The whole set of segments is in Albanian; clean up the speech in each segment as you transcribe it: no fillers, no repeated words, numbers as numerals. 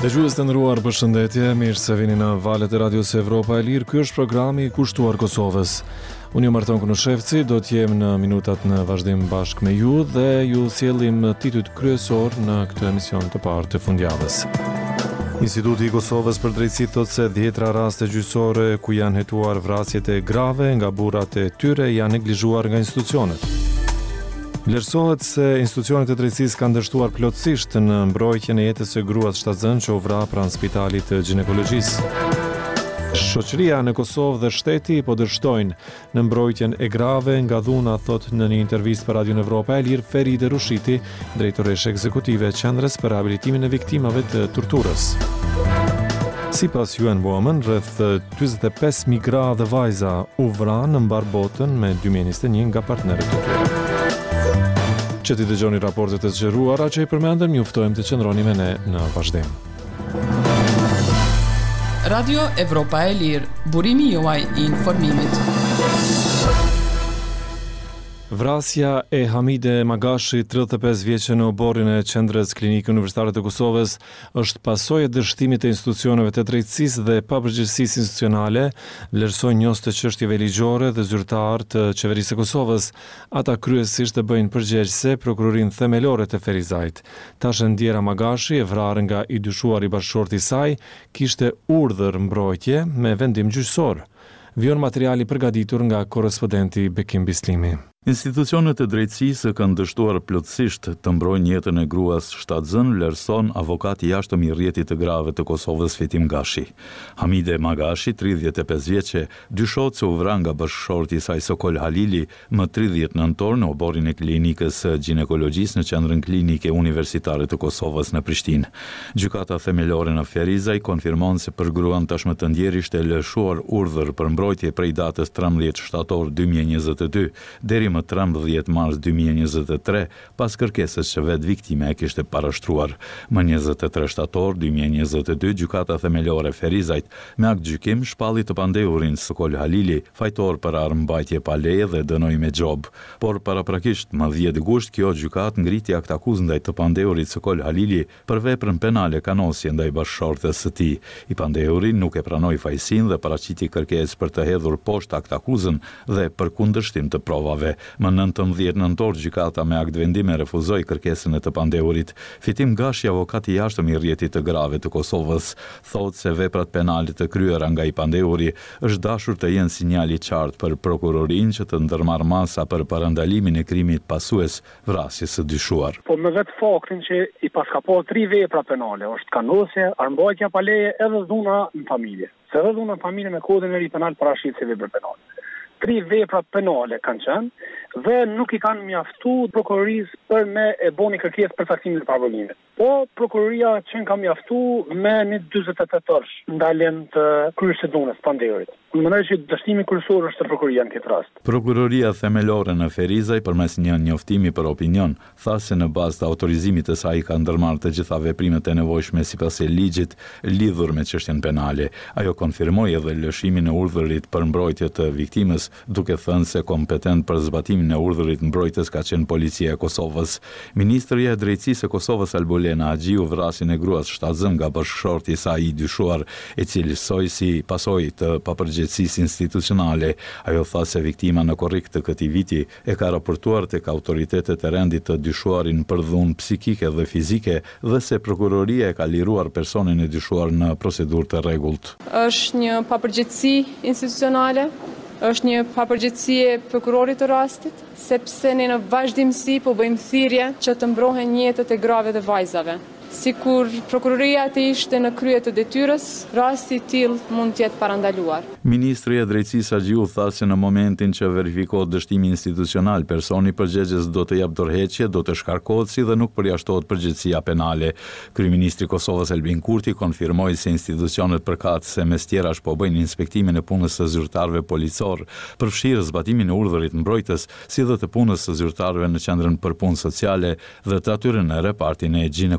Dëgjues të nderuar, përshëndetje, mirë se vini në valët e Radios Evropa e Lirë. Ky është programi i kushtuar Kosovës. Unë jam Marton Kunushevci, do të jem në minutat në vazhdim bashkë me ju dhe ju sjellim titujt kryesor në këtë emision të parë të fundjavës. Instituti i Kosovës për drejtësi thotë se 10 raste gjyqësore ku janë hetuar vrasjet e grave nga burrat e tyre janë neglizhuar nga institucionet. Vlerësohet se institucionet e drejtësisë kanë dështuar plotësisht në mbrojtjen e jetës së gruas shtatzën që u vra pranë spitalit të ginekologjisë. Shoqëria në Kosovë dhe shteti po dështojnë në mbrojtjen e grave nga dhuna, thot në një intervistë për Radion Evropa e Lirë Feride Rushiti, drejtoresh ekzekutive e Qendrës për Rehabilitimin e Viktimave të Torturës. Sipas UN Women, rreth 45.000 gra dhe vajza u vranë në mbar botën me 2021 nga partnerët e tyre. Që ti dëgjoni raportet e zgjeruara që i përmendëm, ju ftojmë të qëndroni me ne në vazhdim. Radio Evropa e Lirë, burimi juaj i informimit. Vrasja e Hamide Magashi, 35 vjeçe, në oborrin e Qendrës Klinike Universitare të Kosovës është pasojë e dështimit të institucioneve të drejtësisë dhe papërgjegjësisë institucionale, vlerësojnë njohës të çështjeve ligjore dhe zyrtar të qeverisë së Kosovës. Ata kryesisht të bëjnë përgjegjëse prokurorinë themelore të Ferizajt. Tash Ndjera Magashi, e vrarë nga i dyshuar i bashkëshorti i saj, kishte urdhër mbrojtje me vendim gjyqësor. Vjon materiali përgatitur nga korrespondenti Bekim Bislimi. Institucionet e drejtësisë kanë dështuar plotësisht të mbrojnë jetën e gruas shtatzën, vlerëson avokati i jashtëm i rrjetit të grave të Kosovës Fitim Gashi. Hamide Magashi, 35 vjeçe, dyshohet se u vra nga bashkëshorti i saj Sokol Halili më 30 nëntor në oborrin e klinikës së ginekologjisë në Qendrën Klinike Universitare të Kosovës në Prishtinë. Gjykata themelore në Ferizaj konfirmon se për gruan tashmë të Ndjeri ishte lëshuar urdhër për mbrojtje prej datës 13 shtator 2022 deri më 13 mars 2023, pas kërkesës që vetë viktime e kishte parashtruar. Më 23 shtator 2022, gjykata themelore Ferizajt me akt gjykim shpalli të pandehurin Sokol Halili, fajtor për armëmbajtje pa leje dhe dënoi me gjob. Por paraprakisht më 10 gusht kjo gjykat ngriti akt akuzë ndaj të pandehurit Sokol Halili për veprën penale kanosje ndaj bashkëshortes së tij. I pandehuri nuk e pranoi fajsinë dhe paraqiti kërkesë për të hedhur poshtë akt akuzën dhe për kundërshtim të provave. Më 19 nëntor gjykata me akt vendime refuzoi kërkesën e të pandehurit. Fitim Gashi, avokati i jashtëm i rrjetit të grave të Kosovës, thotë se veprat penale të kryera nga i pandehuri është dashur të jenë sinjal i qartë për prokurorinë që të ndërmarrë masa për parandalimin e krimit pasues vrasjes së dyshuar. Po me vetë faktin që i paska po 3 vepra penale, është kanosje, armbajtja pa leje edhe dhuna në familje. Se edhe dhuna në familje me kodin e ri penal parashit se vepra penale. 3 vepra penale kanë qenë dhe nuk i kanë mjaftu prokurorisë për me e boni kërkesë për taksimin e pavarësimit. Po prokuroria që ka mjaftu me një 48 orësh ndaljen të kryerjes së dhunës pandehurit. Në mënyrë që dështimi kryesor është te prokuroria në këtë rast. Prokuroria themelore në Ferizaj përmes një njoftimi për opinion tha se në bazë të autorizimit të saj ka ndërmarrë të gjitha veprimet e nevojshme sipas e ligjit lidhur me çështjen penale. Ajo konfirmoi edhe lëshimin e urdhërit për mbrojtje të viktimës, duke thënë se kompetent për zbatimin e urdhërit mbrojtës ka qenë policia e Kosovës. Ministria e Drejtësisë e Kosovës Albulena Agjiu vrasjen e gruas shtatzën nga bashkëshorti i saj i dyshuar, e cili soi si pasojë të papërgjegjësisë institucionale. Ajo tha se viktima në korrik të këtij viti e ka raportuar tek autoritetet e rendit të dyshuarin për dhunë psikike dhe fizike dhe se prokuroria e ka liruar personin e dyshuar në procedurë të rregullt. Është një papërgjegjësi institucionale, është një papërgjegjësi e prokurorit të rastit, sepse ne në vazhdimsi po bëjmë thirrje që të mbrohen jetët e grave dhe vajzave. Sikur prokuroria të ishte në krye të detyrës, rasti i tillë mund të jetë parandaluar. Ministri i Drejtësisë Agjiu tha se në momentin që verifikohet dështimi institucional, personi përgjegjës do të jap dorëheqje, do të shkarkohet si dhe nuk përjashtohet përgjegjësia penale. Kryeministri i Kosovës Albin Kurti konfirmoi se institucionet përkatëse mes tjerash po bëjnë inspektimin e punës së zyrtarëve policor, përfshirë zbatimin e urdhërit mbrojtës, si dhe të punës së zyrtarëve në qendrën për punë sociale dhe të atyre në repartin e ginekologjisë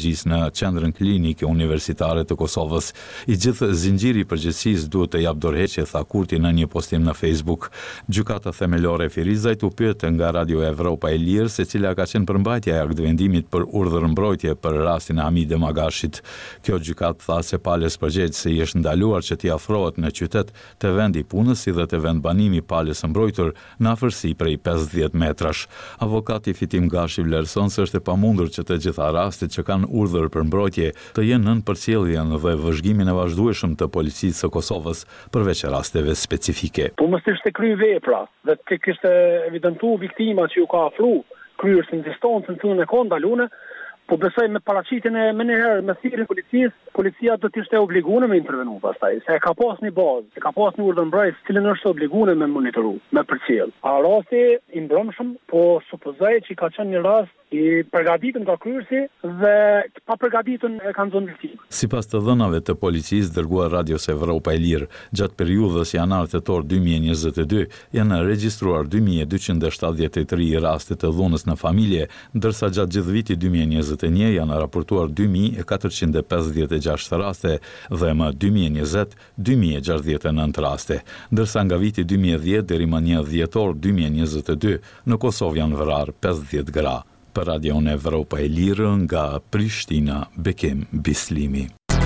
Psikologjisë në Qendrën Klinike Universitare të Kosovës. I gjithë zinxhiri i përgjegjësisë duhet të jap dorëheqje, tha Kurti në një postim në Facebook. Gjykata themelore e Firizajt u pyet nga Radio Evropa e Lirë se cila ka qenë përmbajtja e aktvendimit për urdhër mbrojtje për rastin e Hamide Magashit. Kjo gjykatë tha se palës përgjegjëse i është ndaluar që t'i afrohet në qytet të vendi punës si dhe të vendbanimi palës mbrojtur në afërsi prej 50 metrash. Avokati Fitim Gashi vlerëson se është e pamundur që të gjitha rastet që kanë urdhër për mbrojtje të jenë nën përcjelljen dhe vëzhgimin e vazhdueshëm të policisë së Kosovës përveç rasteve specifike. Po mos ishte kry vepra dhe të kishte evidentu viktima që ju ka afru kryer si distancën në cilën e ka ndalune, po besoj me paraqitjen e më njëherë me thirrjen e policisë, policia do të ishte obliguar me intervenu pastaj, se ka pas një bazë, se ka pas një urdhër mbrojtës, cilën është obliguar me monitoru, me përcjell. A rasti i mbrëmshëm, po supozoj që ka qenë një rast i përgatitur nga kryerësi dhe pa përgatitur e kanë zonë viktimë. Sipas të dhënave të policisë dërguar Radios Evropa e Lirë, gjatë periudhës janar-tetor 2022 janë regjistruar 2273 raste të dhunës në familje, ndërsa gjatë gjithë vitit 2021 janë raportuar 2456 raste dhe më 2020 2069 raste, ndërsa nga viti 2010 deri më 1 dhjetor 2022 në Kosovë janë vrarë 50 gra. Për Radion Evropa e Lirë nga Prishtina, Bekim Bislimi.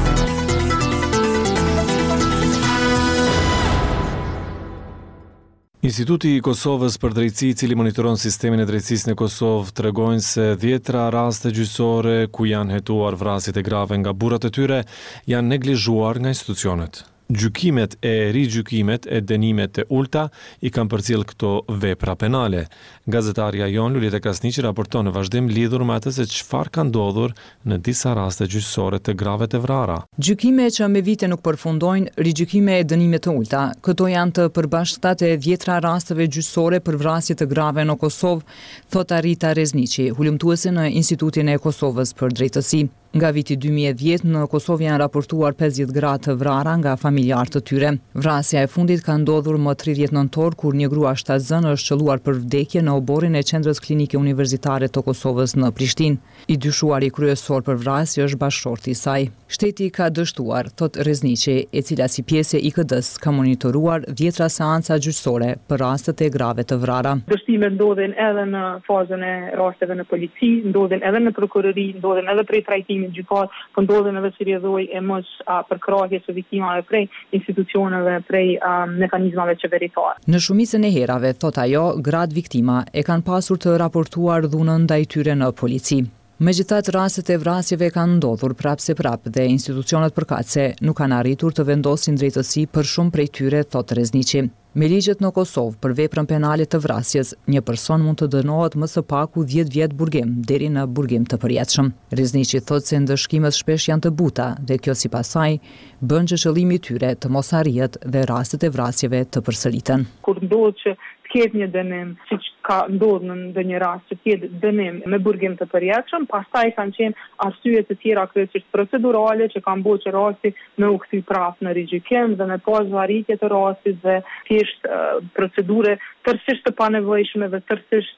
Instituti i Kosovës për drejtësi, i cili monitoron sistemin e drejtësisë në Kosovë, tregojnë se 10 raste gjyqësore ku janë hetuar vrasjet e grave nga burrat e tyre janë neglizhuar nga institucionet. Gjykimet e rigjykimet e dënimet e ulta i kanë përcjell këto vepra penale. Gazetarja jon Lulita Krasniqi raporton në vazhdim lidhur me atë se çfarë ka ndodhur në disa raste gjyqësore të grave të vrara. Gjykime që me vite nuk përfundojnë, rigjykime e dënimet të ulta. Këto janë të përbashkëta e 10 rasteve gjyqësore për vrasje të grave në Kosovë, thot Arita Rezniqi, hulumtuese në Institutin e Kosovës për drejtësi. Nga viti 2010 në Kosovë janë raportuar 50 gra të vrara nga familjarë të tyre. Vrasja e fundit ka ndodhur më 30 nëntor kur një grua shtatzën është qelluar për vdekje në oborrin e Qendrës Klinike Universitare të Kosovës në Prishtinë. I dyshuari kryesor për vrasje është bashkëshorti i saj. Shteti ka dështuar, thot Rezniqi, e cila si pjesë e IKD-s ka monitoruar 10 seanca gjyqësore për rastet e grave të vrara. Dështimet ndodhin edhe në fazën e rasteve në polici, ndodhin edhe në prokurori, ndodhin edhe prej trajtimit gjykat, po ndodhin edhe si rrjedhoj e mos përkrahje së viktimave prej institucioneve, prej mekanizmave qeveritare. Në shumicën e herave, thot ajo, gratë viktima e kanë pasur të raportuar dhunën ndaj tyre në polici. Megjithatë, rastet e vrasjeve kanë ndodhur prap dhe institucionet përkatëse nuk kanë arritur të vendosin drejtësi për shumë prej tyre, thot Rezniqi. Me ligjet në Kosovë për veprën penale të vrasjes, një person mund të dënohet më së paku 10 vjet burgim deri në burgim të përjetshëm. Rezniqi thot se ndëshkimet shpesh janë të buta dhe kjo sipas saj bën që qëllimi i tyre të mos arrihet dhe rastet e vrasjeve të përsëriten. Kur ndodh që ketë një dënim, siç ka ndodhur në ndonjë rast, që ketë dënim me burgim të përjetshëm, pastaj kanë qenë arsye të tjera kryesisht procedurale që kanë bërë që rasti me u kthy prapë në rigjykim dhe me pas varritje të rastit dhe thjesht procedure tërësisht të panevojshme dhe tërësisht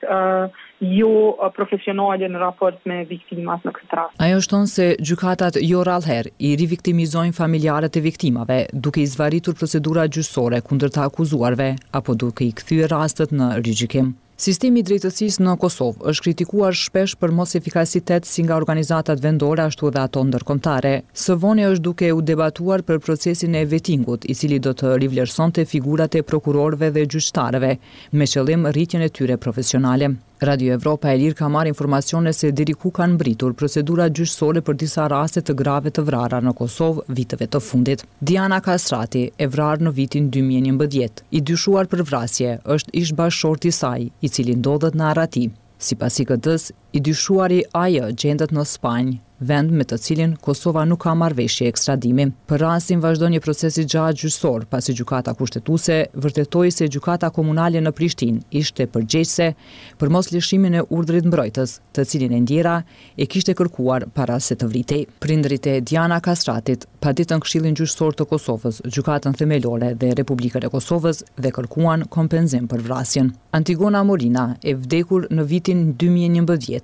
jo profesionale në raport me viktimat në këtë rast. Ajo shton se gjykatat jo rallëherë i riviktimizojnë familjarët e viktimave, duke i zvarritur procedura gjyqësore kundër të akuzuarve apo duke i kthyer rastet në rigjykim. Sistemi i drejtësisë në Kosovë është kritikuar shpesh për mos efikasitet si nga organizatat vendore ashtu dhe ato ndërkombëtare. Së voni është duke u debatuar për procesin e vetingut, i cili do të rivlerësonte figurat e prokurorëve dhe gjyqtarëve, me qëllim rritjen e tyre profesionale. Radio Evropa e Lirë ka marrë informacione se deri ku kanë mbritur procedura gjyqësore për disa raste të grave të vrara në Kosovë viteve të fundit. Diana Kastrati, e vrarë në vitin 2011, i dyshuar për vrasje, është ish bashkëshorti i saj, i cili ndodhet në Arati. Sipas IKD-s, i dyshuari AJ gjendet në Spanjë, vend me të cilin Kosova nuk ka marrëveshje ekstradimi. Për rastin vazhdon një proces i gjatë gjyqësor, pasi gjykata kushtetuese vërtetoi se gjykata komunale në Prishtinë ishte përgjegjëse për mos lëshimin e urdhrit mbrojtës, të cilin e ndjera e kishte kërkuar para se të vritej. Prindrit e Diana Kastratit paditën Këshillin Gjyqësor të Kosovës, gjykatën themelore dhe Republikën e Kosovës dhe kërkuan kompenzim për vrasjen. Antigona Molina, e vdekur në vitin 2011,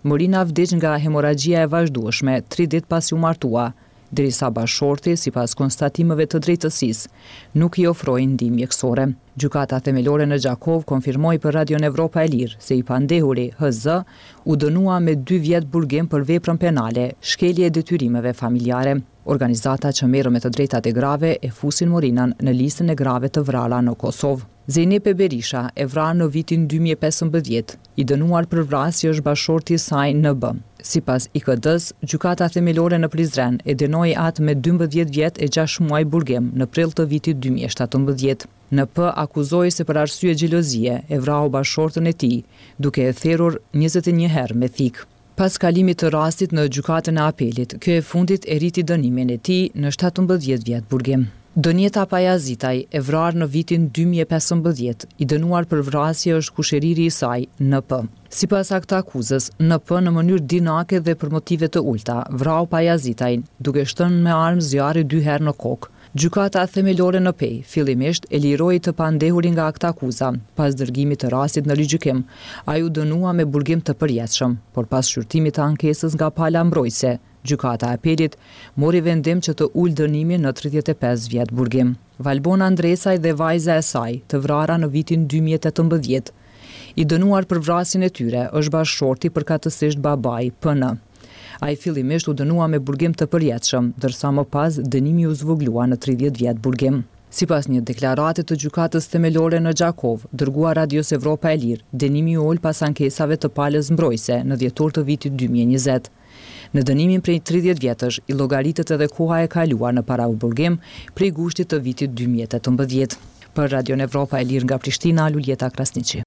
Morina vdiq nga hemoragjia e vazhdueshme 3 ditë pasi u martua, derisa bashkëshorti, sipas konstatimeve të drejtësisë, nuk i ofroi ndihmë mjekësore. Gjykata themelore në Gjakov konfirmoi për Radion Evropa e Lirë se i pandehuri HZ u dënua me 2 vjet burgim për veprën penale, shkelje e detyrimeve familjare. Organizata që merr me të drejtat e grave e fusin Morinën në listën e grave të vrarë në Kosovë. Zeynep Berisha e vrarë në vitin 2015, i dënuar për vrasje është bashkëshorti i saj NB. Sipas IKD-s, gjykata themelore në Prizren e dënoi atë me 12 vjet e 6 muaj burgim në prill të vitit 2017. NP akuzoi se për arsye xhelozie e vrau bashkëshortën e tij, duke e therrur 21 herë me thik. Pas kalimit të rastit në gjykatën e apelit, kjo e fundit e rriti dënimin e tij në 17 vjet burgim. Donjeta Pajazitaj, e vrarë në vitin 2015, i dënuar për vrasje është kushëriri i saj, NP. Sipas akta akuzës, NP në mënyrë dinake dhe për motive të ulta, vrau Pajazitajn, duke shtënë me armë zjarri 2 herë në kokë. Gjykata themelore në Pej, fillimisht e liroi të pandehurin nga akta akuza. Pas dërgimit të rastit në rigjykim, ai u dënua me burgim të përjetshëm, por pas shqyrtimit të ankesës nga pala mbrojtëse, gjykata e apelit mori vendim që të ulë dënimin në 35 vjet burgim. Valbona Andresaj dhe vajza e saj, të vrara në vitin 2018, i dënuar për vrasjen e tyre është bashkëshorti përkatësisht babai PN. Ai fillimisht u dënua me burgim të përjetshëm, ndërsa më pas dënimi u zvoglua në 30 vjet burgim. Sipas një deklarate të gjykatës themelore në Gjakov, dërguar Radios Evropa e Lirë, dënimi u ul pas ankesave të palës mbrojtëse në dhjetor të vitit 2020. Në dënimin prej 30 vjetësh, i llogaritet edhe koha e kaluar në para burgim prej gushtit të vitit 2018. Për Radion Evropa e Lirë nga Prishtina, Luljeta Krasniqi.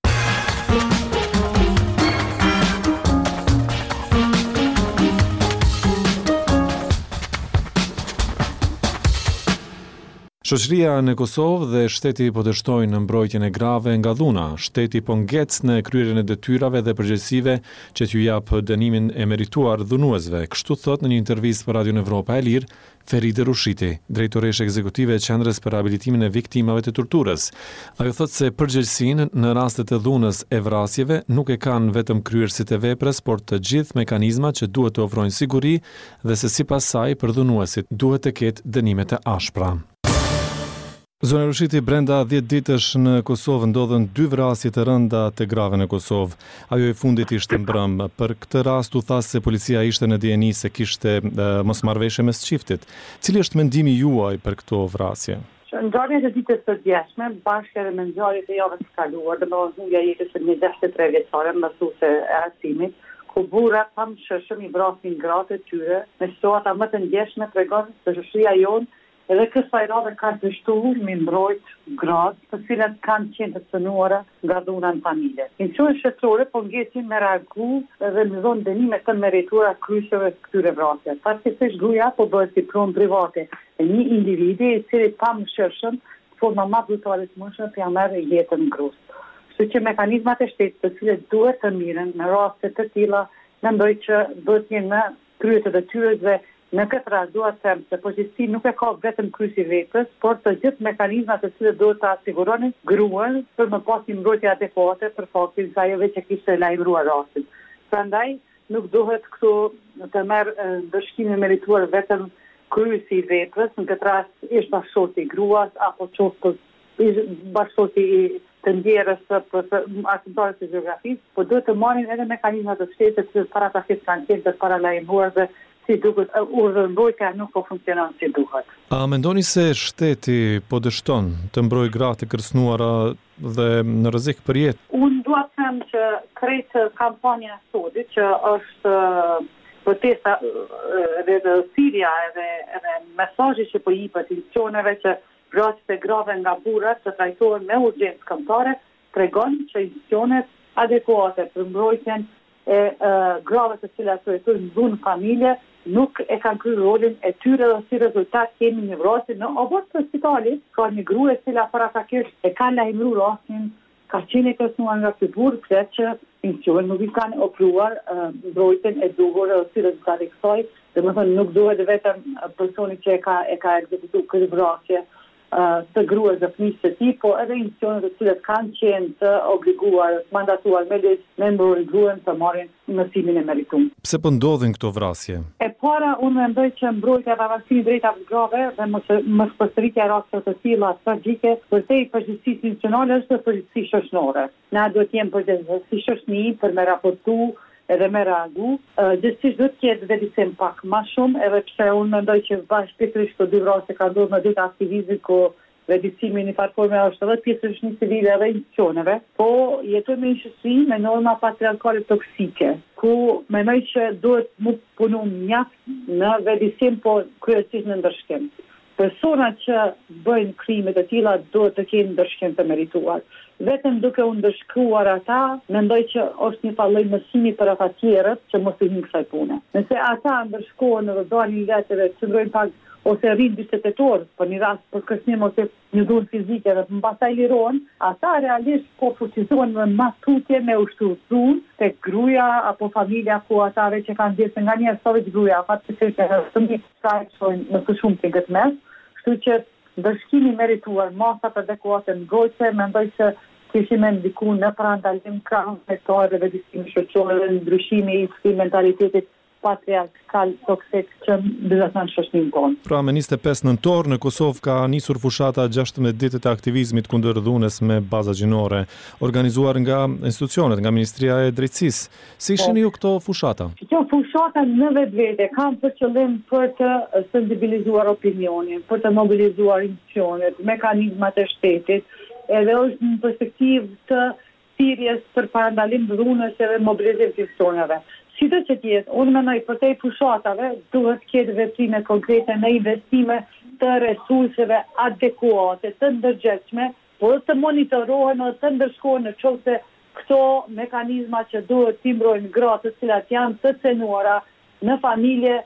Shoqëria në Kosovë dhe shteti po dështojnë në mbrojtjen e grave nga dhuna. Shteti po ngec në kryerjen e detyrave dhe përgjegjësive që t'ju jap dënimin e merituar dhunuesve. Kështu thot në një intervistë për Radion Evropa e Lirë Feride Rushiti, drejtoreshe ekzekutive e Qendrës për Rihabilitimin e Viktimave të Torturës. Ajo thot se përgjegjësinë në rastet e dhunës e vrasjeve nuk e kanë vetëm kryerësit e veprës, por të gjithë mekanizmat që duhet të ofrojnë siguri dhe se sipas saj për dhunuesit duhet të ketë dënimet e ashpra. Zona Rushiti, brenda 10 ditësh në Kosovë ndodhen 2 vrasje të rënda të grave në Kosovë. Ajo e fundit ishte mbrëm. Për këtë rast u tha se policia ishte në dijeni se kishte mosmarrëveshje mes çiftit. Cili është mendimi juaj për këto vrasje? Ngjarjet e ditës së djeshme, bashkë edhe me ngjarjet e javës së kaluar, domethënë humbja e jetës së një 63 vjeçare mbasuese e arsimit, ku burrat pamëshirshëm i vrasin gratë e tyre me situata më të ndjeshme, tregon se shoqëria jonë edhe kësaj radhe ka dështuar me mbrojt gratë, të cilat kanë qenë të cënuara nga dhuna në familje. Institucionet shtetërore po ngjesin me reagu dhe me dhënë dënime të merituara kryesave të këtyre vrasjeve. Faktikisht gruaja po bëhet si pronë private e një individi i cili pamëshirshëm forma më brutale të mundshme t'ia marrë jetën gruas. Kështu që mekanizmat e shtetit të cilët duhet të miren në raste të tilla, mendoj që duhet të jenë në krye të detyrave. Në këtë rast dua të them se përgjegjësia nuk e ka vetëm kryesi veprës, por të gjithë mekanizmat të cilët duhet ta siguronin gruan për më pas një mbrojtje adekuate për faktin se ajo vetë kishte lajmëruar rastin. Prandaj nuk duhet këtu të merr dëshkimin e merituar vetëm kryesi i veprës, në këtë rast është bashkëshorti i gruas apo qoftë bashkëshorti i të ndjerës për aktëtarët e gjeografisë, por duhet të marrin edhe mekanizmat të shtetit që para takisë kanë qenë të paralajmëruar dhe si duket mbrojtja nuk po funksionon si duhet. A mendoni se shteti po dështon të mbrojë gratë e kërcënuara dhe në rrezik për jetë? Unë dua të them që krejt kampanja e sodit që është protesta edhe në Siria edhe mesazhi që po jepet institucioneve që vrasjet e grave nga burrat të trajtohen me urgjencë kombëtare, tregon që institucionet adekuate për mbrojtjen e grave të cilat trajtojnë dhunë familje nuk e kanë kryer rolin e tyre dhe si rezultat kemi një vrasje në obor të spitalit, ka një grua e cila paraprakisht e ka lajmëruar rastin, ka qenë e kërcënuar nga ky burr, pse që institucionet nuk i kanë ofruar mbrojtjen e duhur dhe si rezultat e kësaj, domethënë nuk duhet vetëm personi që e ka ekzekutuar këtë vrasje të gruas dhe fëmijës së tij, po edhe institucionet të cilat kanë qenë të obliguar, mandatuar me ligj me mbrojtje gruan të marrin mësimin e merituar. Pse po ndodhin këto vrasje? E para, unë mendoj që mbrojtja dhe avancimi i drejtave të grave dhe mospërstëritja e rasteve të tilla tragjike për te përgjegjësisë institucionale është përgjegjësi shoqërore. Na duhet të jemi përgjegjësi shoqëni për me raportu edhe me reagu. Gjithsesi duhet të ketë vetësim pak më shumë, edhe pse unë mendoj që bashkëpisht këto dy vrasje kanë ndodhur në ditë aktivizmi ku vetësimi në fakt forme është edhe pjesë e shoqënisë civile edhe institucioneve, po jetojmë në një shoqëri me norma patriarkale toksike, ku mendoj që duhet të punu mjaft në vetësim, po kryesisht në ndërshkim. Personat që bëjnë krime të tilla duhet të kenë ndërshkim të merituar. Vetëm duke u ndërshkruar ata, mendoj që është një lloj mësimi për ata tjerët që mos i hyjnë kësaj pune. Nëse ata ndërshkohen dhe dalin letëve, qëndrojnë pak ose rrinë bishtetor për një rast për kërcënim ose një dhun fizike dhe pastaj lirohen, ata realisht po fuqizohen në matutje me ushtruar tek gruaja apo familja ku atare që kanë dhënë nga njerëz sa vetë gruaja, fatkeqësisht fëmijët sa shojnë në të shumë tingët mes, kështu që ndërshkimi merituar, masat adekuate në gojse, mendoj që kishim e ndiku në parandalim krahun me to edhe vetësimi shoqëror dhe ndryshimi i këtij mentalitetit patriarkal toksik që mbështeton shoqërinë tonë. Pra, me 25 nëntor në Kosovë ka nisur fushata 16 ditët e aktivizmit kundër dhunës me baza gjinore, organizuar nga institucionet, nga Ministria e Drejtësisë. Si shihni ju këto fushata? Kjo fushata në vetvete kanë për qëllim për të sensibilizuar opinionin, për të mobilizuar institucionet, mekanizmat e shtetit, edhe është në perspektivë të thirrjes për parandalim të dhunës edhe mobilizim të institucioneve. Sido që tjetë, unë mendoj për te fushatave duhet ketë veprime konkrete në investime të resurseve adekuate, të ndërgjegjshme, por të monitorohen dhe të ndërshkohen në qoftë se këto mekanizma që duhet të mbrojnë gratë të cilat janë të cenuara në familje,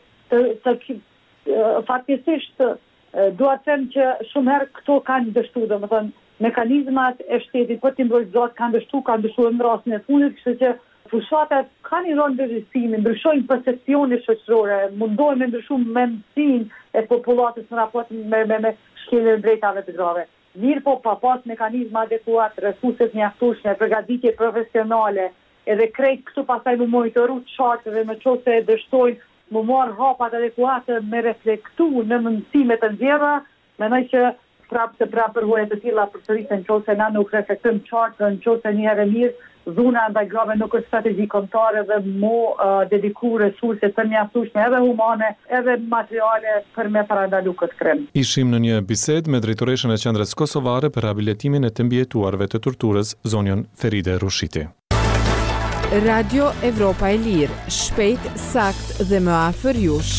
fatkesisht dua të them që shumë herë këto kanë dështu, domethënë mekanizmat e shtetit për të mbrojtur gratë kanë dështu në rastin e fundit, kështu që fushatat kanë një rol ndërgjegjësimi, ndryshojnë percepcionin shoqërore, mundohen me ndryshu mendsinë e popullatës në raport me shkeljen e drejtave të grave. Mirë po pa pas mekanizma adekuat, resurset mjaftueshme, përgatitje profesionale, edhe krejt këtu pastaj më monitoru qartë dhe në qoftë se dështojnë më marr hapat adekuate me reflektu në mëndësime të nxjerra, mendoj që prapë përvojë të tilla përsëriten nëse na nuk reflektojmë qartë, nëse një herë mirë dhuna ndaj grave nuk është strategji kombëtare dhe dediku resurse të mjaftueshme edhe humane, edhe materiale për me parandalu këtë krim. Ishim në një bisedë me drejtoreshën e Qendrës Kosovare për rehabilitimin e të mbijetuarve të torturës, zonjën Feride Rushiti. Radio Evropa e Lirë, shpejt, sakt dhe më afër jush.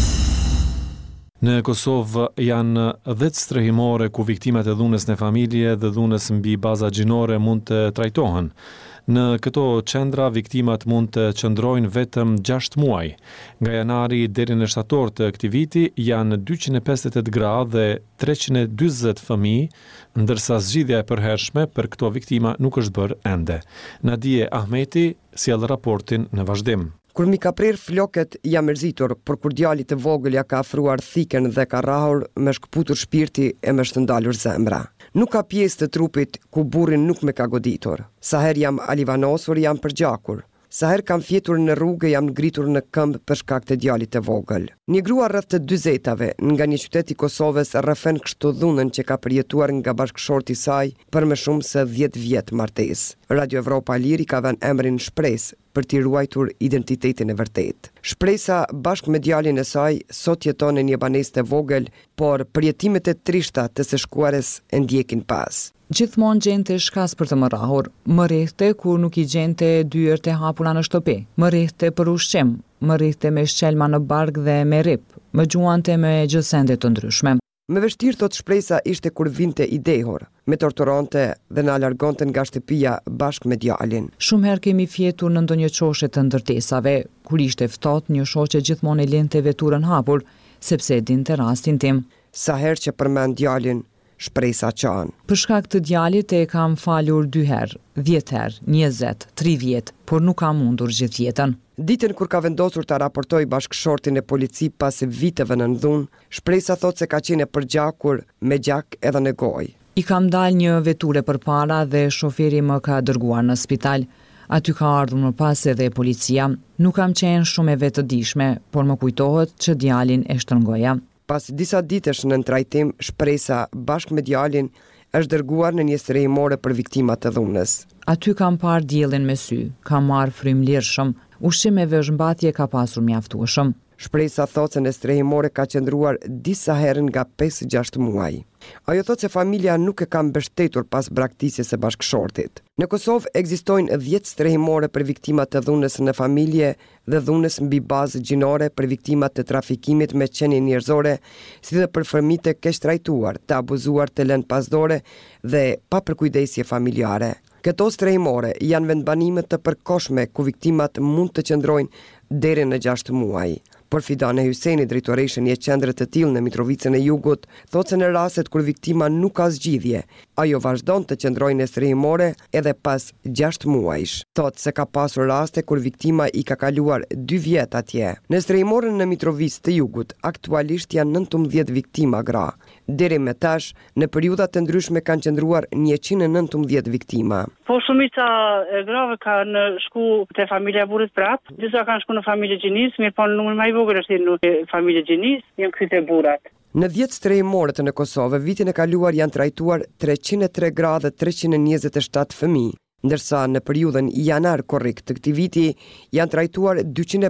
Në Kosovë janë 10 strehimore ku viktimat e dhunës në familje dhe dhunës mbi baza gjinore mund të trajtohen. Në këto qendra, viktimat mund të qëndrojnë vetëm 6 muaj. Nga janari deri në shtator të këtij viti janë 258 gra dhe 340 fëmijë, ndërsa zgjidhja e përhershme për këto viktima nuk është bërë ende. Nadije Ahmeti sjell raportin në vazhdim. Kur mi ka prer flokët, jam mërzitur, por kur djalit të vogël ja ka afruar thiken dhe ka rrahur, me shkëputur shpirti e me shtë zemra. Nuk ka pjesë të trupit ku burrin nuk me ka goditur. Sa herë jam alivanosur, jam përgjakur. Sa herë kam fjetur në rrugë, jam ngritur në këmbë për shkak të djalit të vogël. Një grua rreth të 40-tave nga një qytet i Kosovës rrëfen kështu dhunën që ka përjetuar nga bashkëshorti i saj për më shumë se 10 vjet martesë. Radio Evropa e Lirë ka vënë emrin shpresë për t'i ruajtur identitetin e vërtet. Shpresa bashkë me djalin e saj sot jeton në një banesë të vogël, por përjetimet e trishta të së shkuarës e ndjekin pas. Gjithmonë gjente shkas për të më rrahur, më rrehte kur nuk i gjente dyert e hapura në shtëpi, më rrehte për ushqim, më rrehte me shqelma në bark dhe me rip, më gjuante me gjësende të ndryshme. Me vështirë thot shpresa ishte kur vinte i dehur, me torturonte dhe na largonte nga shtëpia bashkë me djalin. Shumë herë kemi fjetur në ndonjë çoshe të ndërtesave, kur ishte ftohtë, një shoqe gjithmonë e lente veturën hapur, sepse e dinte rastin tim. Sa herë që përmend djalin, shpresa qan. Për shkak të djalit e kam falur 2 herë, 10 herë, 20, 30, por nuk kam mundur gjithë jetën. Ditën kur ka vendosur ta raportoj bashkëshortin e polici pas viteve në dhunë, shpresa thot se ka qenë e përgjakur me gjak edhe në gojë. I kam dalë një veture përpara dhe shoferi më ka dërguar në spital. Aty ka ardhur më pas edhe policia. Nuk kam qenë shumë e vetëdijshme, por më kujtohet që djalin e shtrëngoja. Pas disa ditësh në trajtim, shpresa bashkë me djalin është dërguar në një strehimore për viktimat të dhunës. Aty kam parë diellin me sy, kam marrë frymëlirshëm, ushqim me veshmbathje ka pasur mjaftueshëm. Shpresa thot se në strehimore ka qëndruar disa herë nga 5-6 muaj. Ajo thot se familja nuk e ka mbështetur pas braktisjes së bashkëshortit. Në Kosovë ekzistojnë 10 strehimore për viktimat të dhunës në familje dhe dhunës mbi bazë gjinore për viktimat të trafikimit me qenie njerëzore, si dhe për fëmijë të keq trajtuar, të abuzuar, të lënë pasdore dhe pa përkujdesje familjare. Këto strehimore janë vendbanime të përkohshme ku viktimat mund të qëndrojnë deri në 6 muaj. Por Fidane Hyseni, drejtoreshë një qendre të tillë në Mitrovicën e Jugut, thotë se në rastet kur viktima nuk ka zgjidhje, ajo vazhdon të qëndrojë në strehimore edhe pas 6 muajsh. Thotë se ka pasur raste kur viktima i ka kaluar 2 vjet atje. Në strehimoren në Mitrovicë të Jugut aktualisht janë 19 viktima gra. Deri me tash, në periudha të ndryshme kanë qëndruar 119 viktima. Po shumica e grave kanë shku te familja e burrit prap, disa kanë shku në familje gjinis, mirë po në numër më i vogël është në familje gjinis, janë kthyer burrat. Në 10 strehimore në Kosovë, vitin e kaluar janë trajtuar 303 gra dhe 327 fëmijë, ndërsa në periudhën janar korrik të këtij viti janë trajtuar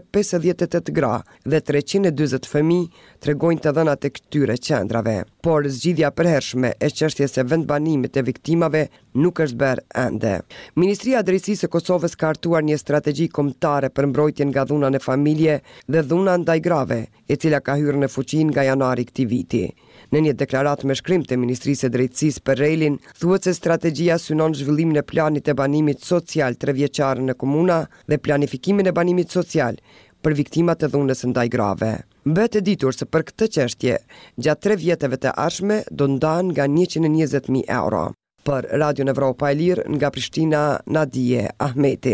258 gra dhe 340 fëmijë, tregojnë të dhënat e këtyre qendrave. Por zgjidhja përhershme e çështjes së vendbanimit të viktimave nuk është bërë ende. Ministria e Drejtësisë së Kosovës ka hartuar një strategji kombëtare për mbrojtjen nga dhuna në familje dhe dhuna ndaj grave, e cila ka hyrë në fuqi nga janari këtij viti. Në një deklaratë me shkrim të Ministrisë së Drejtësisë për relin, thuhet se strategjia synon zhvillimin e planit e banimit social 3 vjeçar në komuna dhe planifikimin e banimit social për viktimat e dhunës ndaj grave. Bëhet e ditur se për këtë çështje, gjatë 3 vjeteve të ardhshme do ndahen nga 120.000 euro. Për Radio Evropa e Lirë nga Prishtina, Nadije Ahmeti.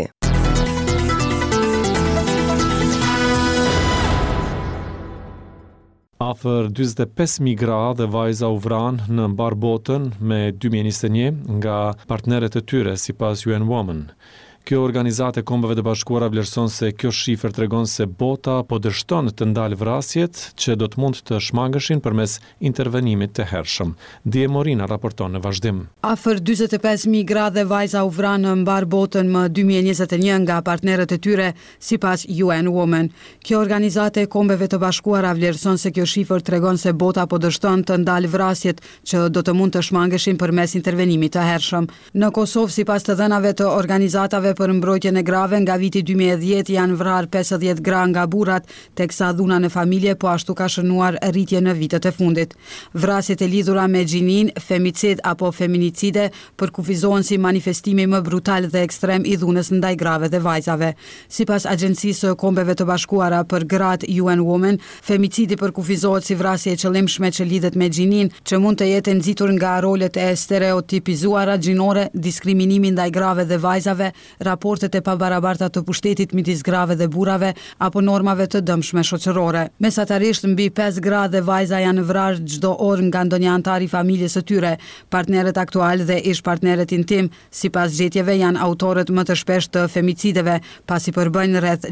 Afër 45.000 gra dhe vajza u vranë në mbar botën me 2021 nga partnerët e tyre sipas UN Women. Kjo organizatë e Kombeve të Bashkuara vlerëson se kjo shifër tregon se bota po dështon të ndalë vrasjet që do të mund të shmangëshin përmes intervenimit të hershëm. Dje Morina raporton në vazhdim. Afër 45.000 gra dhe vajza u vranë në mbar botën më 2021 nga partnerët e tyre sipas UN Women. Kjo organizatë e Kombeve të Bashkuara vlerëson se kjo shifër tregon se bota po dështon të ndalë vrasjet që do të mund të shmangëshin përmes intervenimit të hershëm. Në Kosovë, sipas të dhënave të organizatave për mbrojtjen e grave, nga viti 2010 janë vrarë 50 gra nga burrat, teksa dhuna në familje po ashtu ka shënuar rritje në vitet e fundit. Vrasjet e lidhura me gjinin, femicid apo feminicide përkufizohen si manifestimi më brutal dhe ekstrem i dhunës ndaj grave dhe vajzave. Sipas Agjencisë së Kombeve të Bashkuara për Gratë UN Women, femicidi përkufizohet si vrasje e qëllimshme që lidhet me gjinin, që mund të jetë nxitur nga rolet e stereotipizuara gjinore, diskriminimi ndaj grave dhe vajzave, raportet e pabarabarta të pushtetit midis grave dhe burrave apo normave të dëmshme shoqërore. Mesatarisht mbi 5 gra dhe vajza janë vrarë çdo orë nga ndonjë antar i familjes së tyre. Partnerët aktual dhe ish partnerët intim, sipas gjetjeve, janë autorët më të shpesh të femicideve, pasi përbëjnë rreth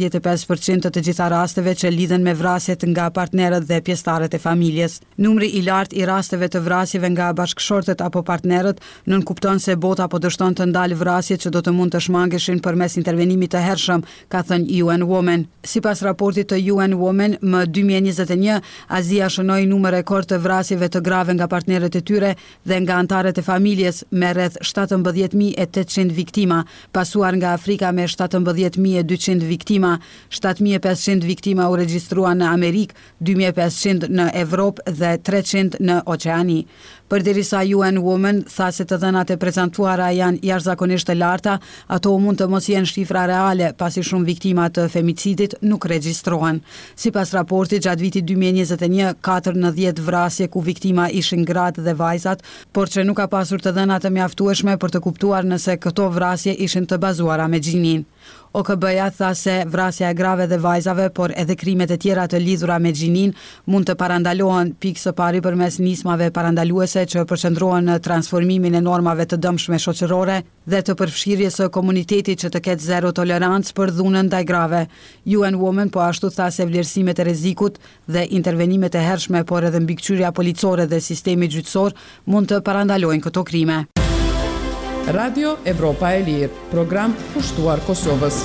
65% të gjitha rasteve që lidhen me vrasjet nga partnerët dhe pjesëtarët e familjes. Numri i lartë i rasteve të vrasjeve nga bashkëshortet apo partnerët nënkupton se bota po dështon të ndalë vrasjet që do të mund të shmangeshin përmes intervenimit të hershëm, ka thënë UN Women. Sipas raportit të UN Women, më 2021, Azia shënoi numër rekord të vrasjeve të grave nga partnerët e tyre dhe nga antarët e familjes, me rreth 17.800 viktima, pasuar nga Afrika me 17.200 viktima, 7.500 viktima u regjistruan në Amerikë, 2.500 në Evropë dhe 300 në Oqeani. Përderisa UN Women tha se të dhënat e prezantuara janë jashtëzakonisht të larta, ato mund të mos jenë shifra reale, pasi shumë viktima të femicidit nuk regjistrohen. Sipas raportit, gjatë vitit 2021, 4 në 10 vrasje ku viktima ishin gratë dhe vajzat, por që nuk ka pasur të dhëna të mjaftueshme për të kuptuar nëse këto vrasje ishin të bazuara me gjinin. OKB-ja tha se vrasja e grave dhe vajzave, por edhe krimet e tjera të lidhura me gjinin mund të parandalohen. Pikë së pari përmes nismave parandaluese që përqendrohen në transformimin e normave të dëmshme shoqërore dhe të përfshirjes së komunitetit që të ketë zero tolerancë për dhunën ndaj grave. UN Women po ashtu tha se vlerësimet e rrezikut dhe intervenimet e hershme, por edhe mbikëqyrja policore dhe sistemi gjyqësor mund të parandalojnë këto krime. Radio Evropa e Lirë, program pushtuar Kosovës.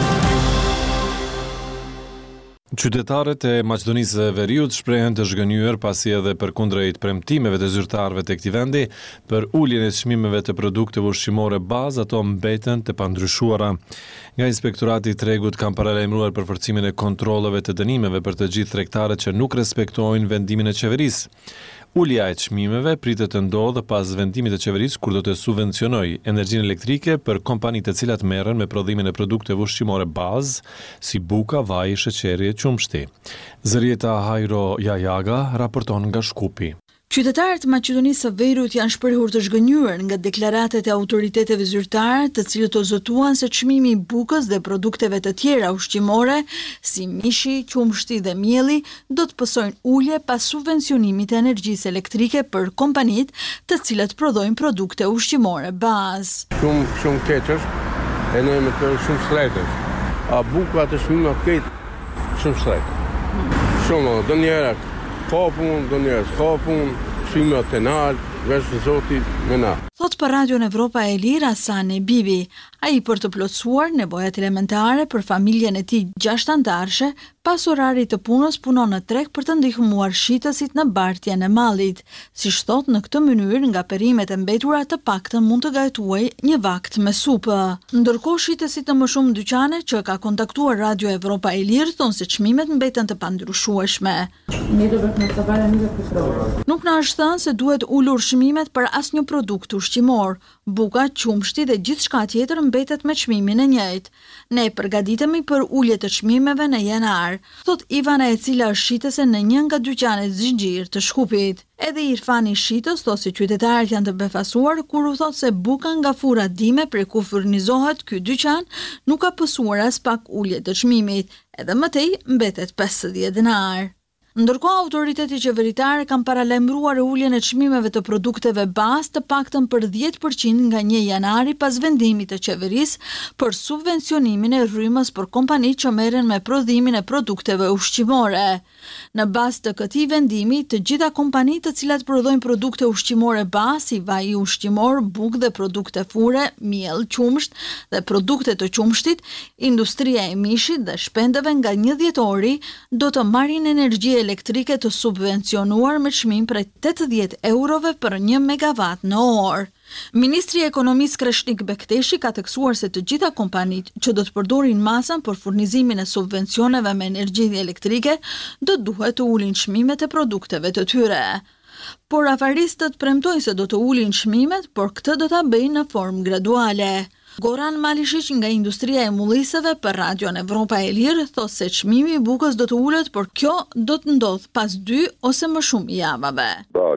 Qytetarët e Maqedonisë së Veriut shprehen të zhgënjur pasi edhe përkundrejt premtimeve të zyrtarëve të këtij vendi për uljen e çmimeve të produkteve ushqimore bazë, ato mbeten të pandryshuara. Nga Inspektorati i Tregut kanë paralajmëruar për forcimin e kontrolleve të dënimeve për të gjithë tregtarët që nuk respektojnë vendimin e qeverisë. Ulja e çmimeve pritet të ndodhë pas vendimit të qeverisë kur do të subvencionojë energjinë elektrike për kompanitë të cilat merren me prodhimin e produkteve ushqimore bazë, si buka, vaji, sheqeri e qumshti. Zërieta Hajro Jajaga raporton nga Shkupi. Qytetarët e Maqedonisë së Veriut janë shprehur të zhgënjur nga deklaratat e autoriteteve zyrtare, të cilët o zotuan se çmimi i bukës dhe produkteve të tjera ushqimore, si mishi, qumshti dhe mielli, do të pësojnë ulje pas subvencionimit të energjisë elektrike për kompanitë të cilat prodhojnë produkte ushqimore bazë. Shumë keq është, e ne me të shumë shtretës. A buka të çmimi këtë shumë shtretë. Shumë, do njëra ka punë, do njëra s'ka punë, çmimi të naltë, veç Zoti me na. Thot për Radion Evropa e Lirë Asane Bibi, ai për të plotësuar nevojat elementare për familjen e tij 6 anëtarëshe, pas orarit të punës punon në treg për të ndihmuar shitësit në bartjen e mallit. Siç thot, në këtë mënyrë nga perimet e mbetura të paktën mund të gatuaj një vakt me supë. Ndërkohë shitësit në më shumë dyqane që ka kontaktuar Radio Evropa e Lirë thonë se çmimet mbeten të pandryshueshme. Nuk na është thënë se duhet ulur çmimet për asnjë produkt ushqimor. Buka, qumshti dhe gjithçka tjetër mbetet me çmimin e njëjtë. Ne përgatitemi për ulje të çmimeve në janar, thot Ivana, e cila është shitëse në një nga dyqanet zinxhir të Shkupit. Edhe Irfani Shitës thot se qytetarët janë të befasuar kur u thot se buka nga fura dime prej ku furnizohet ky dyqan nuk ka pësuar as pak ulje të çmimit, edhe më tej mbetet 50 dinar. Ndërkohë, autoriteti qeveritar kanë paralajmëruar uljen e çmimeve të produkteve bazë të paktën për 10% nga 1 janari pas vendimit të qeverisë për subvencionimin e rrymës për kompanitë që merren me prodhimin e produkteve ushqimore. Në bazë të këtij vendimi, të gjitha kompanitë të cilat prodhojnë produkte ushqimore bazë, si vaji ushqimor, bukë dhe produkte fure, miell, qumsht dhe produkte të qumshtit, industria e mishit dhe shpendeve nga 1 dhjetori do të marrin energji elektrike të subvencionuar me çmim prej 80 eurove për 1 megawatt në orë. Ministri i Ekonomisë Kreshnik Bekteshi ka theksuar se të gjitha kompanitë që do të përdorin masën për furnizimin e subvencioneve me energji elektrike do duhet të ulin çmimet e produkteve të tyre. Por afaristët premtojnë se do të ulin çmimet, por këtë do ta bëjnë në formë graduale. Goran Malishiq nga industria e mulliseve për Radion Evropa e Lirë thot se çmimi i bukës do të ulet, por kjo do të ndodh pas 2 ose më shumë javave.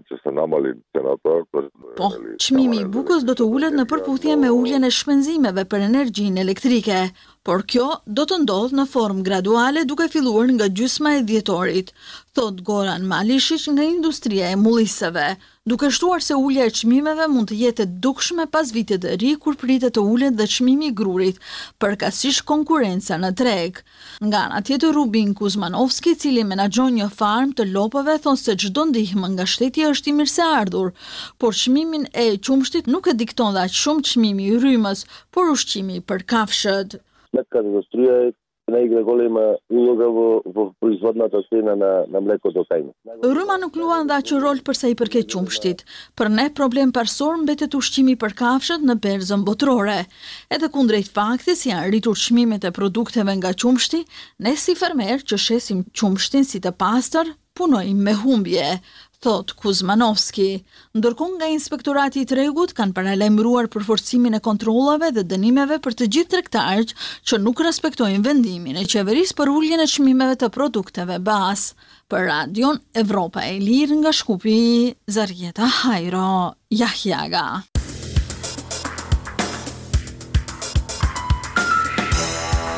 Po, çmimi i bukës do të ulet në përputhje me uljen e shpenzimeve për energjinë elektrike, por kjo do të ndodh në formë graduale duke filluar nga gjysma e dhjetorit, thot Goran Malishiq nga industria e mulliseve, duke shtuar se ulja e çmimeve mund të jetë e dukshme pas vitit të ri kur pritet të ulet dhe çmimi i grurit, përkatësisht konkurenca në treg. Nga ana tjetër, Rubin Kuzmanovski, i cili menaxhon një farm të lopëve, thonë se çdo ndihmë nga shteti është i mirëseardhur, por çmimin e qumshtit nuk e dikton dhe aq shumë çmimi i rrymës, por ushqimi për kafshët. Smetkat industrijae ne i gregolime uloga v proizvodната cena na mleko do kajme. Rryma nuk luan dhe aq rol për sa i përket qumshtit. Për ne problem parsor mbetet ushqimi për kafshët në berzën botërore. Edhe kundrejt faktit se janë rritur çmimet e produkteve nga qumshti, ne si fermer që shesim qumshtin si të pastër, punojmë me humbje, thot Kuzmanovski. Ndërkohë nga Inspektorati i Tregut kanë paralajmëruar për forcimin e kontrollave dhe dënimeve për të gjithë tregtarët që nuk respektojnë vendimin e qeverisë për uljen e çmimeve të produkteve bazë. Për Radion Evropa e Lirë nga Shkupi, Zarieta Hajro Jahjaga.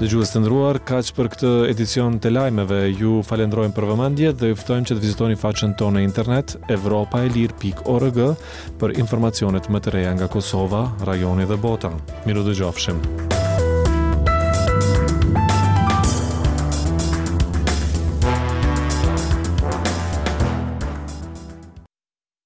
Dëgjues të nderuar, kaq për këtë edicion të lajmeve. Ju falenderojmë për vëmendje dhe ju ftojmë që të vizitoni faqen tonë në internet evropaelir.org për informacionet më të reja nga Kosova, rajoni dhe bota. Miru dëgjofshim.